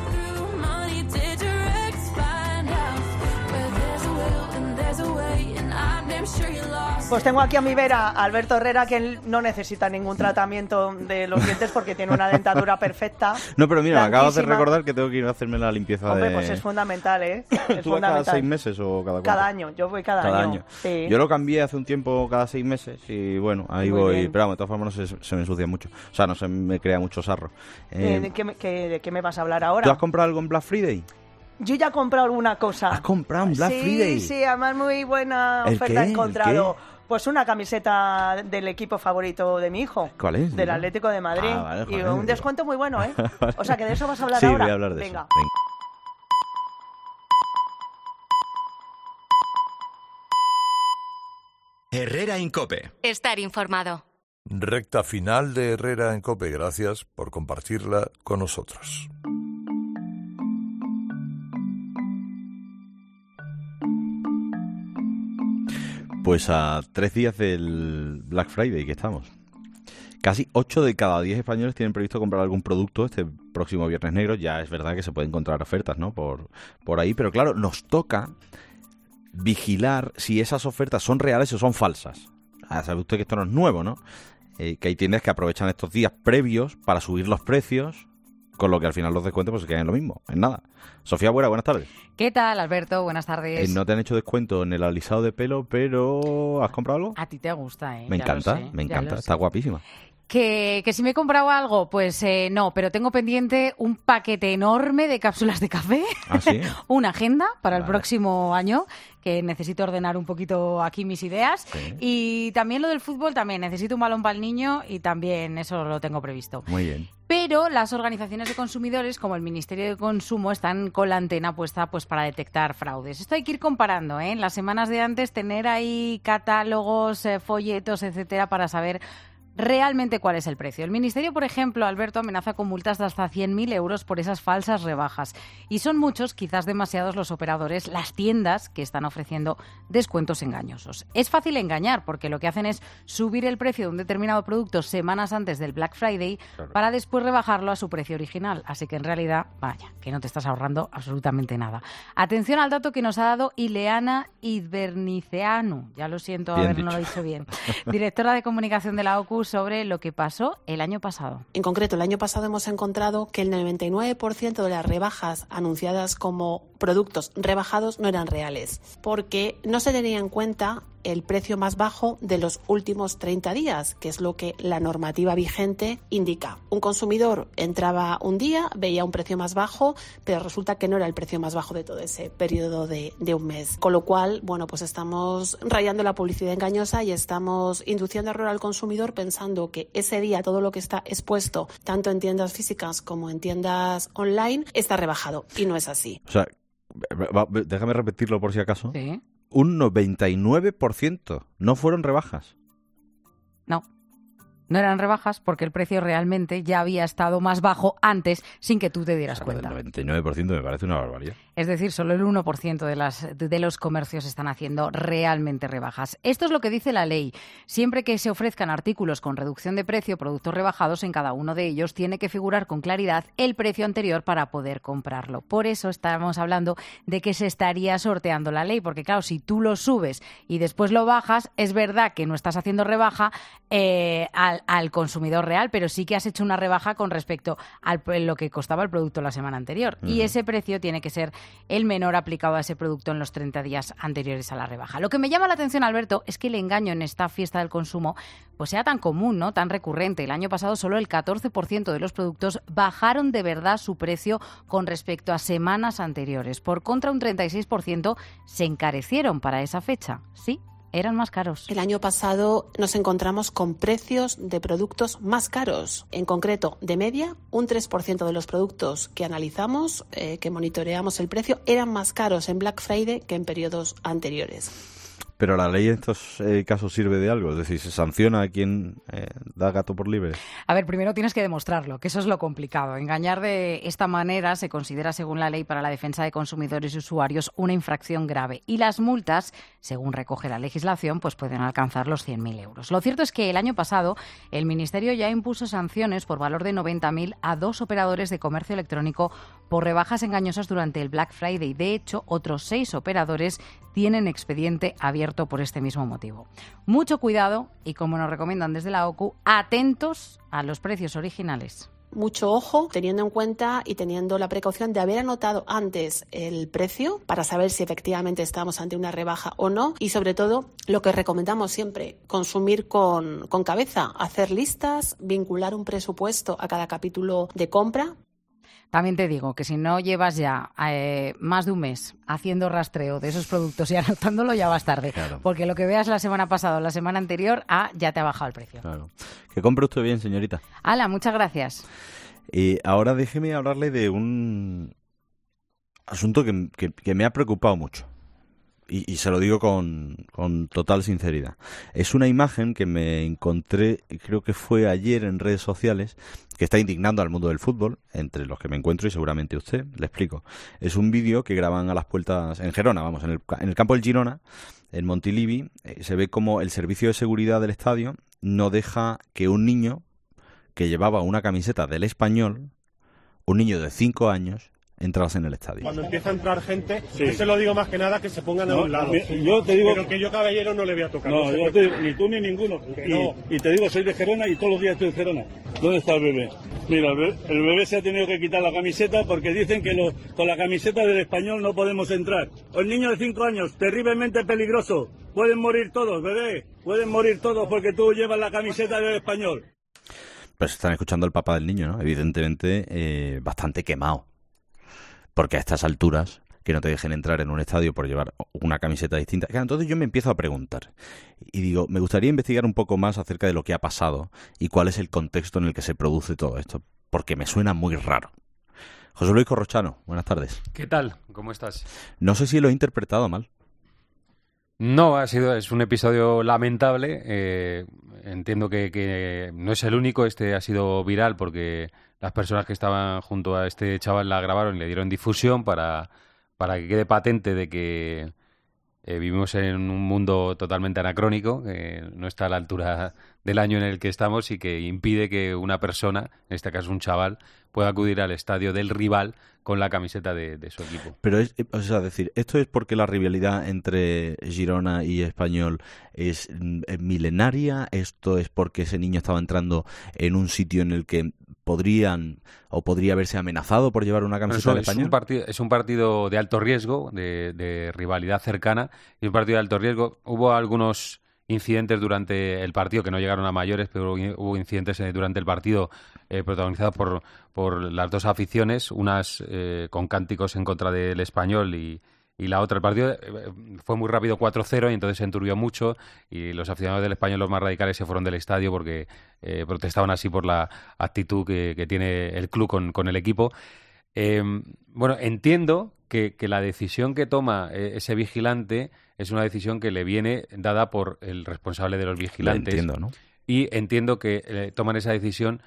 Pues tengo aquí a mi vera a Alberto Herrera, que él no necesita ningún tratamiento de los dientes porque tiene una dentadura perfecta. No, pero mira, me acabas de blanquísima. recordar que tengo que ir a hacerme la limpieza. Hombre, de... pues es fundamental, ¿eh? Es ¿Tú vas fundamental. cada seis meses o cada cuánto? Cada año, yo voy cada, Cada año. año. Sí. Yo lo cambié hace un tiempo cada seis meses y bueno, ahí Muy voy. bien. Pero vamos, de todas formas no se, se me ensucia mucho. O sea, no se me crea mucho sarro. Eh, Eh, ¿de, qué, me- qué- ¿De qué me vas a hablar ahora? ¿Tú has comprado algo en Black Friday? Yo ya he comprado alguna cosa. ¿Has comprado en Black sí, Friday? Sí, además muy buena ¿El oferta qué? he ¿El encontrado. Pues una camiseta del equipo favorito de mi hijo. ¿Cuál es? Del Digo. Atlético de Madrid. Ah, vale, y joder, un digo. descuento muy bueno, ¿eh? O sea, que de eso vas a hablar sí, ahora. voy a hablar de Venga. eso. Venga. Herrera Incope. Estar informado. Recta final de Herrera en COPE. Gracias por compartirla con nosotros. Pues a tres días del Black Friday que estamos. Casi ocho de cada diez españoles tienen previsto comprar algún producto este próximo Viernes Negro. Ya es verdad que se pueden encontrar ofertas, ¿no? Por, por ahí, pero claro, nos toca vigilar si esas ofertas son reales o son falsas. Ah, sabe usted que esto no es nuevo, ¿no? Eh, que hay tiendas que aprovechan estos días previos para subir los precios, con lo que al final los descuentos pues se quedan en lo mismo, en nada. Sofía Buera, buenas tardes. ¿Qué tal, Alberto? Buenas tardes. Eh, no te han hecho descuento en el alisado de pelo, pero ¿has comprado algo? A ti te gusta, ¿eh? Me Ya encanta, lo sé, me ya encanta, lo está sé. guapísima. ¿Que, que si me he comprado algo, pues eh, no, pero tengo pendiente un paquete enorme de cápsulas de café, ¿Ah, sí? una agenda para el Vale. próximo año, que necesito ordenar un poquito aquí mis ideas, Sí. y también lo del fútbol, también necesito un balón para el niño y también eso lo tengo previsto. Muy bien. Pero las organizaciones de consumidores, como el Ministerio de Consumo, están con la antena puesta pues para detectar fraudes. Esto hay que ir comparando, ¿eh? En las semanas de antes, tener ahí catálogos, eh, folletos, etcétera, para saber realmente cuál es el precio. El Ministerio, por ejemplo, Alberto, amenaza con multas de hasta cien mil euros por esas falsas rebajas. Y son muchos, quizás demasiados, los operadores, las tiendas que están ofreciendo descuentos engañosos. Es fácil engañar porque lo que hacen es subir el precio de un determinado producto semanas antes del Black Friday Claro. para después rebajarlo a su precio original. Así que en realidad, vaya, que no te estás ahorrando absolutamente nada. Atención al dato que nos ha dado Ileana Idverniceanu, ya lo siento Bien haber no lo he dicho. dicho bien, directora de comunicación de la O C U, sobre lo que pasó el año pasado. En concreto, el año pasado hemos encontrado que el noventa y nueve por ciento de las rebajas anunciadas como productos rebajados no eran reales, porque no se tenía en cuenta el precio más bajo de los últimos treinta días, que es lo que la normativa vigente indica. Un consumidor entraba un día, veía un precio más bajo, pero resulta que no era el precio más bajo de todo ese periodo de, de un mes. Con lo cual, bueno, pues estamos rayando la publicidad engañosa y estamos induciendo error al consumidor pensando que ese día todo lo que está expuesto, tanto en tiendas físicas como en tiendas online, está rebajado. Y no es así. O sea, va- déjame repetirlo por si acaso. Sí. Un noventa y nueve por ciento no fueron rebajas. No. No eran rebajas porque el precio realmente ya había estado más bajo antes sin que tú te dieras El cuenta. noventa y nueve por ciento me parece una barbaridad. Es decir, solo el uno por ciento de, las, de los comercios están haciendo realmente rebajas. Esto es lo que dice la ley. Siempre que se ofrezcan artículos con reducción de precio, productos rebajados, en cada uno de ellos tiene que figurar con claridad el precio anterior para poder comprarlo. Por eso estamos hablando de que se estaría sorteando la ley, porque claro, si tú lo subes y después lo bajas, es verdad que no estás haciendo rebaja eh, al, al consumidor real, pero sí que has hecho una rebaja con respecto a lo que costaba el producto la semana anterior. Y Ujú. ese precio tiene que ser el menor aplicado a ese producto en los treinta días anteriores a la rebaja. Lo que me llama la atención, Alberto, es que el engaño en esta fiesta del consumo pues sea tan común, ¿no? Tan recurrente. El año pasado solo el catorce por ciento de los productos bajaron de verdad su precio con respecto a semanas anteriores. Por contra, un treinta y seis por ciento se encarecieron para esa fecha. Sí, eran más caros. El año pasado nos encontramos con precios de productos más caros. En concreto, de media, un tres por ciento de los productos que analizamos, eh, que monitoreamos el precio, eran más caros en Black Friday que en periodos anteriores. Pero la ley en estos eh, casos sirve de algo, es decir, ¿se sanciona a quien eh, da gato por libre? A ver, primero tienes que demostrarlo, que eso es lo complicado. Engañar de esta manera se considera, según la Ley para la Defensa de Consumidores y Usuarios, una infracción grave. Y las multas, según recoge la legislación, pues pueden alcanzar los cien mil euros. Lo cierto es que el año pasado el Ministerio ya impuso sanciones por valor de noventa mil a dos operadores de comercio electrónico por rebajas engañosas durante el Black Friday. De hecho, otros seis operadores tienen expediente abierto por este mismo motivo. Mucho cuidado y, como nos recomiendan desde la O C U, atentos a los precios originales. Mucho ojo, teniendo en cuenta y teniendo la precaución de haber anotado antes el precio para saber si efectivamente estamos ante una rebaja o no, y sobre todo lo que recomendamos siempre, consumir con, con cabeza, hacer listas, vincular un presupuesto a cada capítulo de compra. También te digo que si no llevas ya eh, más de un mes haciendo rastreo de esos productos y anotándolo, ya vas tarde. Claro. Porque lo que veas la semana pasada o la semana anterior, ah, ya te ha bajado el precio. Claro. Que compre usted bien, señorita. Ala, muchas gracias. Y ahora déjeme hablarle de un asunto que, que, que me ha preocupado mucho. Y, y se lo digo con, con total sinceridad. Es una imagen que me encontré, creo que fue ayer en redes sociales, que está indignando al mundo del fútbol, entre los que me encuentro y seguramente usted. Le explico. Es un vídeo que graban a las puertas en Gerona, vamos, en el, en el campo del Girona, en Montilivi. Eh, se ve como el servicio de seguridad del estadio no deja que un niño que llevaba una camiseta del Español, un niño de cinco años, entrarse en el estadio. Cuando empieza a entrar gente, sí. Yo se lo digo más que nada que se pongan no, a un lado. Sí. Yo te digo, pero que yo caballero no le voy a tocar. No, no yo te, ni tú ni ninguno. Y, no. y te digo, soy de Gerona y todos los días estoy en Gerona. ¿Dónde está el bebé? Mira, el bebé, el bebé se ha tenido que quitar la camiseta porque dicen que lo, con la camiseta del Español no podemos entrar. El niño de cinco años, terriblemente peligroso. Pueden morir todos, bebé. Pueden morir todos porque tú llevas la camiseta del Español. Pues están escuchando al papá del niño, ¿no? Evidentemente, eh, bastante quemado. Porque a estas alturas, que no te dejen entrar en un estadio por llevar una camiseta distinta. Claro, entonces yo me empiezo a preguntar. Y digo, me gustaría investigar un poco más acerca de lo que ha pasado y cuál es el contexto en el que se produce todo esto. Porque me suena muy raro. José Luis Corrochano, buenas tardes. ¿Qué tal? ¿Cómo estás? No sé si lo he interpretado mal. No, ha sido, es un episodio lamentable. Eh, entiendo que, que no es el único. Este ha sido viral porque las personas que estaban junto a este chaval la grabaron y le dieron difusión para, para que quede patente de que eh, vivimos en un mundo totalmente anacrónico, que no está a la altura del año en el que estamos y que impide que una persona, en este caso un chaval, pueda acudir al estadio del rival con la camiseta de, de su equipo. Pero es, o sea, decir, ¿esto es porque la rivalidad entre Girona y Español es, es milenaria? ¿Esto es porque ese niño estaba entrando en un sitio en el que podrían o podría haberse amenazado por llevar una camiseta del Español? Es un partido, es un partido de alto riesgo, de, de rivalidad cercana, y un partido de alto riesgo. Hubo algunos incidentes durante el partido que no llegaron a mayores, pero hubo incidentes durante el partido eh, protagonizados por, por las dos aficiones, unas eh, con cánticos en contra del Español y, y la otra. El partido eh, fue muy rápido, cuatro cero, y entonces se enturbió mucho y los aficionados del Español, los más radicales, se fueron del estadio porque eh, protestaban así por la actitud que, que tiene el club con, con el equipo. Eh, bueno, entiendo que, que la decisión que toma eh, ese vigilante es una decisión que le viene dada por el responsable de los vigilantes. Lo entiendo, ¿no? Y entiendo que eh, toman esa decisión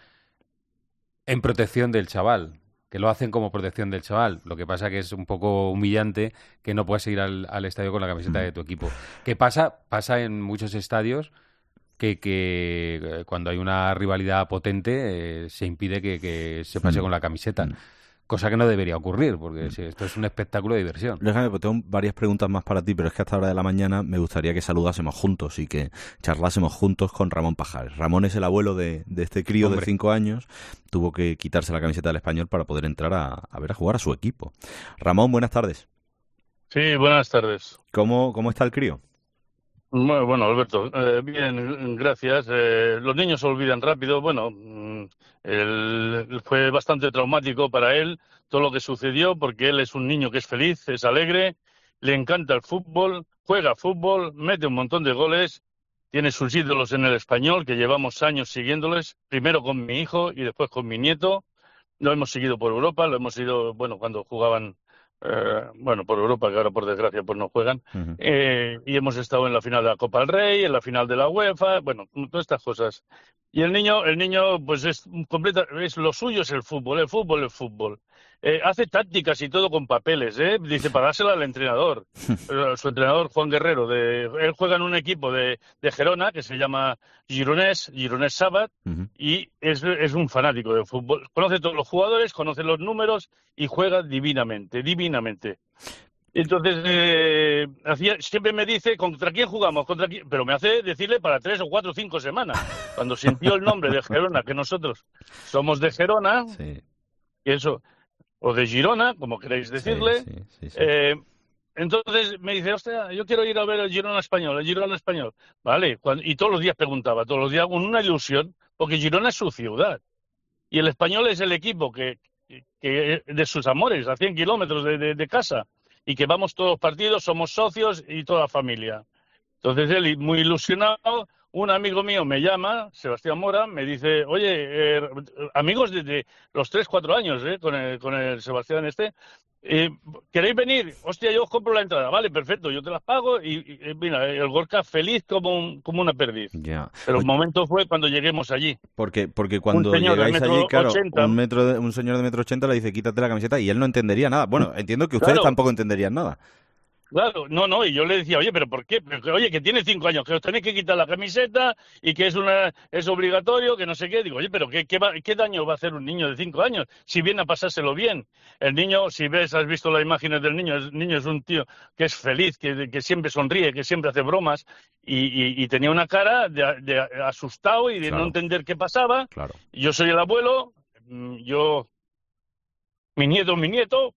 en protección del chaval, que lo hacen como protección del chaval. Lo que pasa que es un poco humillante que no puedas ir al, al estadio con la camiseta mm. de tu equipo. ¿Qué pasa? Pasa en muchos estadios que, que eh, cuando hay una rivalidad potente eh, se impide que, que se pase mm. con la camiseta. Mm. Cosa que no debería ocurrir, porque si esto es un espectáculo de diversión. Déjame, pues tengo varias preguntas más para ti, pero es que a esta hora de la mañana me gustaría que saludásemos juntos y que charlásemos juntos con Ramón Pajares. Ramón es el abuelo de, de este crío Hombre. de cinco años. Tuvo que quitarse la camiseta del Español para poder entrar a, a ver a jugar a su equipo. Ramón, buenas tardes. Sí, buenas tardes. ¿Cómo, cómo está el crío? Bueno, bueno Alberto, eh, bien, gracias. Eh, los niños se olvidan rápido. Bueno, el, fue bastante traumático para él todo lo que sucedió, porque él es un niño que es feliz, es alegre, le encanta el fútbol, juega fútbol, mete un montón de goles, tiene sus ídolos en el Español, que llevamos años siguiéndoles, primero con mi hijo y después con mi nieto. Lo hemos seguido por Europa, lo hemos seguido, bueno, cuando jugaban eh, bueno, por Europa, que ahora por desgracia pues no juegan, Uh-huh. eh, y hemos estado en la final de la Copa del Rey, en la final de la UEFA, bueno, todas estas cosas. Y el niño, el niño, pues es completa, es lo suyo es el fútbol, el fútbol, el fútbol. Eh, hace tácticas y todo con papeles, ¿eh? Dice para dársela al entrenador. Eh, Su entrenador, Juan Guerrero, de, él juega en un equipo de, de Gerona que se llama Gironès, Gironès Sabat, Uh-huh. y es, es un fanático del fútbol. Conoce todos los jugadores, conoce los números y juega divinamente, divinamente. Entonces, eh, hacía, siempre me dice, ¿contra quién jugamos? ¿Contra quién? Pero me hace decirle para tres o cuatro o cinco semanas. Cuando sintió el nombre de Gerona, que nosotros somos de Gerona, Sí. y eso, o de Girona, como queréis decirle, Sí, sí, sí, sí. eh, entonces me dice, hostia, yo quiero ir a ver el Girona español, el Girona español. Vale, cuando- y todos los días preguntaba, todos los días con una ilusión, porque Girona es su ciudad. Y el español es el equipo que, que de sus amores, a cien kilómetros de, de- de casa, y que vamos todos los partidos, somos socios y toda la familia. Entonces él, muy ilusionado, un amigo mío me llama, Sebastián Mora, me dice, oye, eh, amigos desde los tres, cuatro años, eh, con, el, con el Sebastián este, eh, ¿queréis venir? Hostia, yo os compro la entrada. Vale, perfecto, yo te las pago y, y, mira, el Gorka feliz como, un, como una perdiz. Ya. Pero el Oye, momento fue cuando lleguemos allí. Porque, porque cuando señor de llegáis metro allí, claro, ochenta. un, metro de- un señor de metro ochenta le dice quítate la camiseta y él no entendería nada. Bueno, entiendo que ustedes Claro. tampoco entenderían nada. Claro, no, no, y yo le decía, oye, pero ¿por qué? Pero que, oye, que tiene cinco años, que os tenéis que quitar la camiseta y que es una es obligatorio, que no sé qué. Digo, oye, pero ¿qué, qué, va- qué daño va a hacer un niño de cinco años si viene a pasárselo bien? El niño, si ves, has visto las imágenes del niño, el niño es un tío que es feliz, que, que siempre sonríe, que siempre hace bromas y, y- y tenía una cara de, de asustado y de Claro. no entender qué pasaba. Claro. Yo soy el abuelo, mm, yo, mi nieto, mi nieto.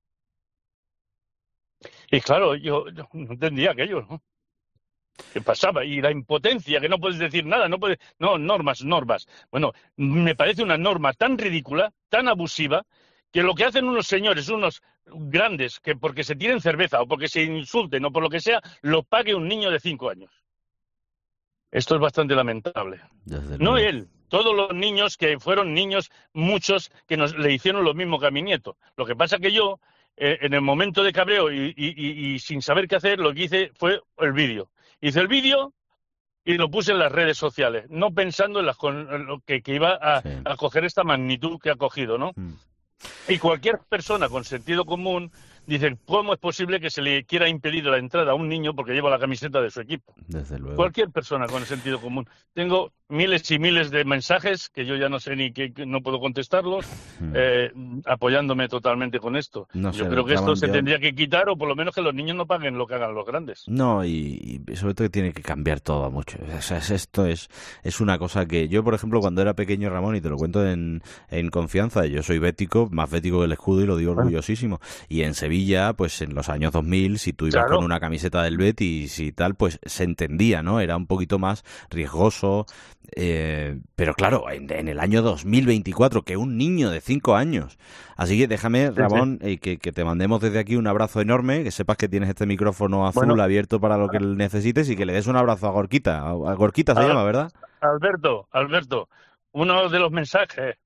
Y claro, yo, yo no entendía aquello, ¿no? ¿Qué pasaba? Y la impotencia, que no puedes decir nada, no puedes... No, normas, normas. Bueno, me parece una norma tan ridícula, tan abusiva, que lo que hacen unos señores, unos grandes, que porque se tiren cerveza o porque se insulten o por lo que sea, lo pague un niño de cinco años. Esto es bastante lamentable. Desde No luego. él, todos los niños que fueron niños, muchos que nos le hicieron lo mismo que a mi nieto. Lo que pasa que yo, eh, en el momento de cabreo y, y- y- y sin saber qué hacer, lo que hice fue el vídeo. Hice el vídeo y lo puse en las redes sociales, no pensando en, las, con- en lo que, que iba a, a coger esta magnitud que ha cogido, ¿no? Y cualquier persona con sentido común dice, ¿cómo es posible que se le quiera impedir la entrada a un niño porque lleva la camiseta de su equipo? Desde luego. Cualquier persona con sentido común. Tengo miles y miles de mensajes que yo ya no sé ni qué, que no puedo contestarlos, eh, apoyándome totalmente con esto. No yo sé, creo que esto Ramón, se yo- tendría que quitar o por lo menos que los niños no paguen lo que hagan los grandes. No, y, y sobre todo que tiene que cambiar todo mucho. O sea, es- esto es, es una cosa que yo, por ejemplo, cuando era pequeño, Ramón, y te lo cuento en, en confianza, yo soy bético, más bético que el escudo y lo digo orgullosísimo. Y en Sevilla, pues en los años dos mil, si tú ibas Claro. con una camiseta del Betis y tal, pues se entendía, ¿no? Era un poquito más riesgoso. eh, pero claro, en, en el año dos mil veinticuatro, que un niño de cinco años. Así que déjame, Sí, Ramón, eh, que, que te mandemos desde aquí un abrazo enorme, que sepas que tienes este micrófono azul Bueno. abierto para lo que necesites y que le des un abrazo a Gorquita. A, a Gorquita se Ah. llama, ¿verdad? Alberto, Alberto, uno de los mensajes.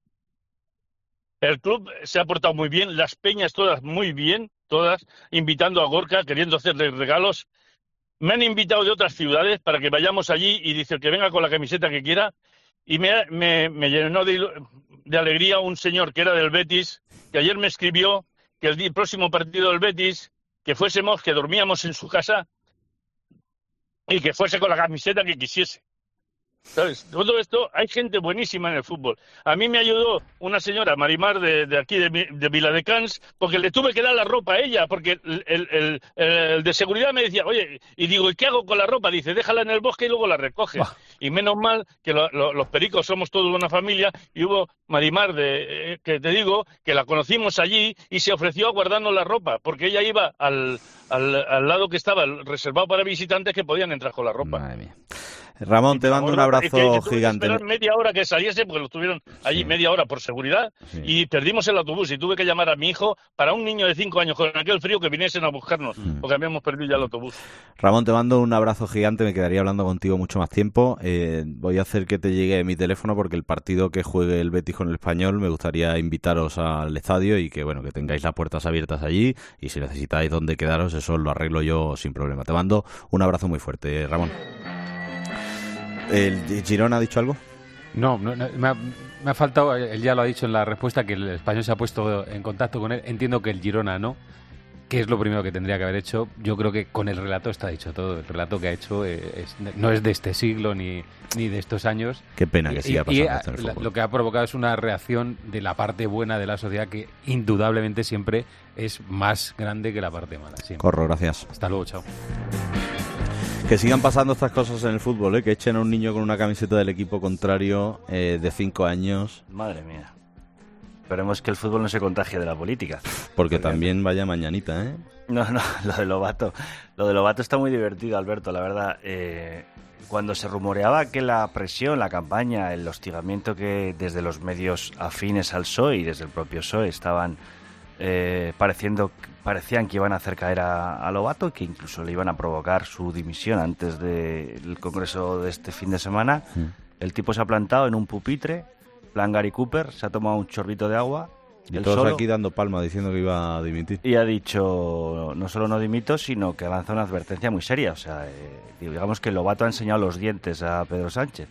El club se ha portado muy bien, las peñas todas muy bien, todas invitando a Gorka, queriendo hacerle regalos. Me han invitado de otras ciudades para que vayamos allí y dice que venga con la camiseta que quiera. Y me, me, me llenó de, ilu- de alegría un señor que era del Betis, que ayer me escribió que el di- próximo partido del Betis, que fuésemos, que dormíamos en su casa y que fuese con la camiseta que quisiese. ¿Sabes? Todo esto, hay gente buenísima en el fútbol. A mí me ayudó una señora, Marimar, de, de aquí, de, Mi- de Viladecans, porque le tuve que dar la ropa a ella, porque el, el- el- el de seguridad me decía, oye, y digo, ¿y qué hago con la ropa? Dice, déjala en el bosque y luego la recoges. Y menos mal que lo- lo- los pericos somos todos una familia, y hubo Marimar, de, eh, que te digo, que la conocimos allí y se ofreció a guardarnos la ropa, porque ella iba al, al, al lado que estaba reservado para visitantes que podían entrar con la ropa. Madre mía. Ramón, te mando un abrazo que, que gigante. Esperar media hora que saliese, porque lo estuvieron allí sí. media hora por seguridad, sí. y perdimos el autobús y tuve que llamar a mi hijo para un niño de cinco años con aquel frío que viniesen a buscarnos, mm. porque habíamos perdido ya el autobús. Ramón, te mando un abrazo gigante, me quedaría hablando contigo mucho más tiempo. Eh, voy a hacer que te llegue mi teléfono porque el partido que juegue el Betis con el Español me gustaría invitaros al estadio y que bueno que tengáis las puertas abiertas allí, y si necesitáis dónde quedaros, eso lo arreglo yo sin problema. Te mando un abrazo muy fuerte, Ramón. ¿El Girona ha dicho algo? No, no, no me, ha, me ha faltado, él ya lo ha dicho en la respuesta, que el Español se ha puesto en contacto con él. Entiendo que el Girona no, que es lo primero que tendría que haber hecho. Yo creo que con el relato está dicho todo. El relato que ha hecho es, no es de este siglo ni, ni de estos años. Qué pena que siga pasando esto en el fútbol. Lo que ha provocado es una reacción de la parte buena de la sociedad que indudablemente siempre es más grande que la parte mala. Siempre. Corro, gracias. Hasta luego, chao. Que sigan pasando estas cosas en el fútbol, ¿eh? Que echen a un niño con una camiseta del equipo contrario eh, de cinco años. Madre mía. Esperemos que el fútbol no se contagie de la política. Porque, Porque también vaya mañanita, ¿eh? No, no, lo de Lobato. Lo de Lobato está muy divertido, Alberto, la verdad. Eh, cuando se rumoreaba que la presión, la campaña, el hostigamiento que desde los medios afines al P S O E y desde el propio P S O E estaban eh, pareciendo, parecían que iban a hacer caer a, a Lobato, que incluso le iban a provocar su dimisión antes del Congreso de este fin de semana, mm. el tipo se ha plantado en un pupitre, plan Gary Cooper, se ha tomado un chorrito de agua. Y todos solo, aquí dando palma diciendo que iba a dimitir. Y ha dicho, no solo no dimito, sino que lanza una advertencia muy seria. O sea, eh, digamos que Lobato ha enseñado los dientes a Pedro Sánchez.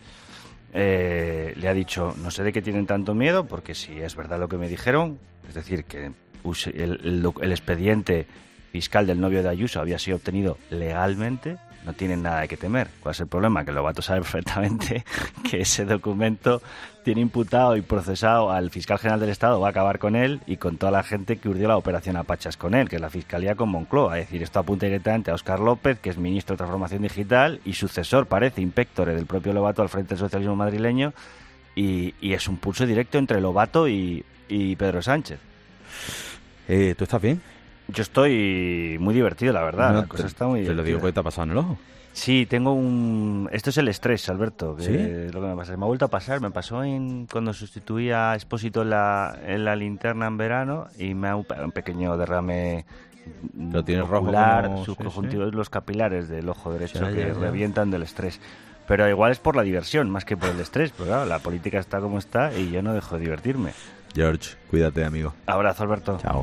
Eh, le ha dicho, no sé de qué tienen tanto miedo, porque si es verdad lo que me dijeron, es decir, que el, el, el expediente fiscal del novio de Ayuso había sido obtenido legalmente, no tienen nada de qué temer. ¿Cuál es el problema? Que Lobato sabe perfectamente que ese documento tiene imputado y procesado al fiscal general del Estado, va a acabar con él y con toda la gente que urdió la operación Apachas con él, que es la Fiscalía con Moncloa. Es decir, esto apunta directamente a Óscar López, que es ministro de Transformación Digital y sucesor, parece, impectore del propio Lobato al frente del socialismo madrileño, y, y es un pulso directo entre Lobato y, y Pedro Sánchez. Eh, ¿Tú estás bien? Yo estoy muy divertido, la verdad. No, la cosa te, está muy Te lo digo porque te ha pasado en el ojo. Sí, tengo un... Esto es el estrés, Alberto. Que ¿Sí? Lo que me pasa. Me ha vuelto a pasar. Me pasó en... cuando sustituí a Expósito en la, en la linterna en verano y me ha un pequeño derrame lo tienes ocular, rojo como... subconjuntivos, sí, sí. Los capilares del ojo derecho ya, que ya, ya. revientan del estrés. Pero igual es por la diversión, más que por el estrés. Pero claro, la política está como está y yo no dejo de divertirme. George, cuídate, amigo. Abrazo, Alberto. Chao.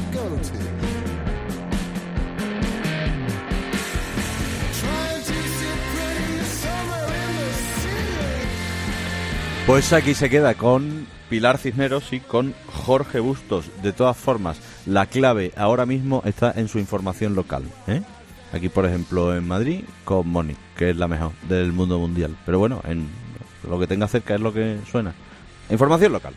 Pues aquí se queda con Pilar Cisneros y con Jorge Bustos. De todas formas, la clave ahora mismo está en su información local, ¿eh? Aquí, por ejemplo, en Madrid, con Moni, que es la mejor del mundo mundial. Pero bueno, en lo que tenga cerca es lo que suena. Información local.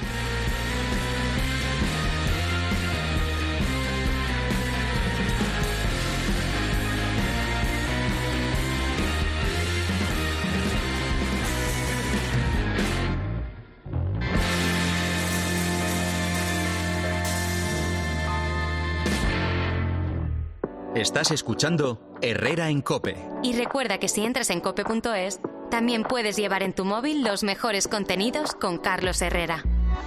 Estás escuchando Herrera en COPE. Y recuerda que si entras en cope punto es, también puedes llevar en tu móvil los mejores contenidos con Carlos Herrera.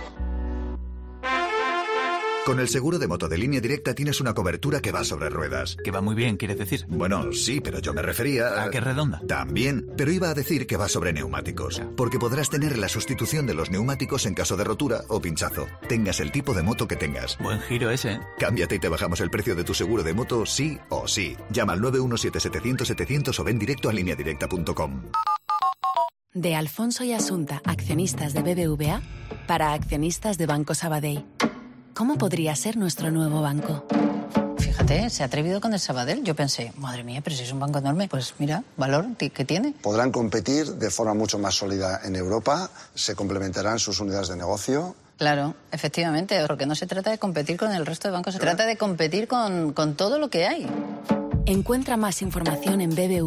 Con el seguro de moto de Línea Directa tienes una cobertura que va sobre ruedas. Que va muy bien, ¿quieres decir? Bueno, sí, pero yo me refería a... ¿A qué redonda? También, pero iba a decir que va sobre neumáticos. Porque podrás tener la sustitución de los neumáticos en caso de rotura o pinchazo. Tengas el tipo de moto que tengas. Buen giro ese, ¿eh? Cámbiate y te bajamos el precio de tu seguro de moto sí o sí. Llama al nueve uno siete setecientos setecientos o ven directo a línea directa punto com. De Alfonso y Asunta, accionistas de B B V A, para accionistas de Banco Sabadell. ¿Cómo podría ser nuestro nuevo banco? Fíjate, se ha atrevido con el Sabadell. Yo pensé, madre mía, pero si es un banco enorme. Pues mira, valor que tiene. Podrán competir de forma mucho más sólida en Europa, se complementarán sus unidades de negocio. Claro, efectivamente, porque no se trata de competir con el resto de bancos, se trata de competir con, con todo lo que hay. Encuentra más información en B B V A.